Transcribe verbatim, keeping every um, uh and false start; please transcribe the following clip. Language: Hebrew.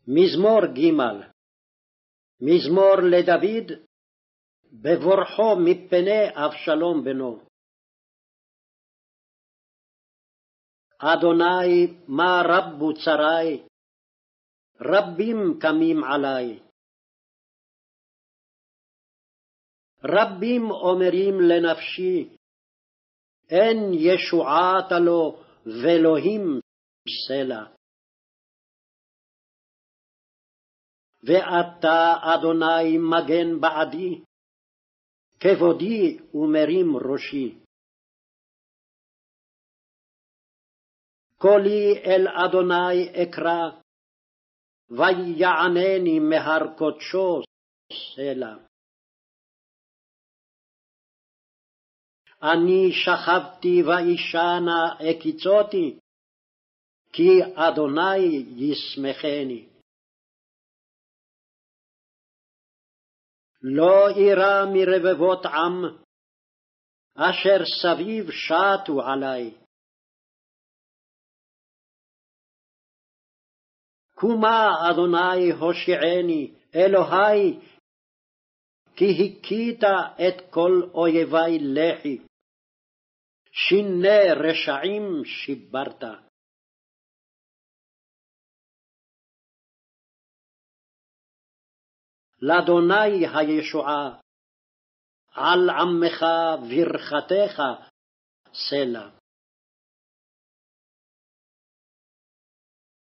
מזמור ג' מזמור לדוד, בבורחו מפני אבשלום בנו. אדוני, מה רבו צרי, רבים קמים עלי. רבים אומרים לנפשי, אין ישועת לו ואלוהים סלע. ואתה, אדוני, מגן בעדי, כבודי ומרים ראשי. קולי אל אדוני אקרא, ויענני מהר קודשו סלע. אני שכבתי ואישנה הקיצותי, כי אדוני ישמחני. לא אירא מרבבות עם, אשר סביב שטו עלי. קומה אדוני הושיעני, אלוהי, כי הכית את כל אויבי לחי, שיני רשעים שיברת. לאדוני הישועה, על עמך ברכתך סלע.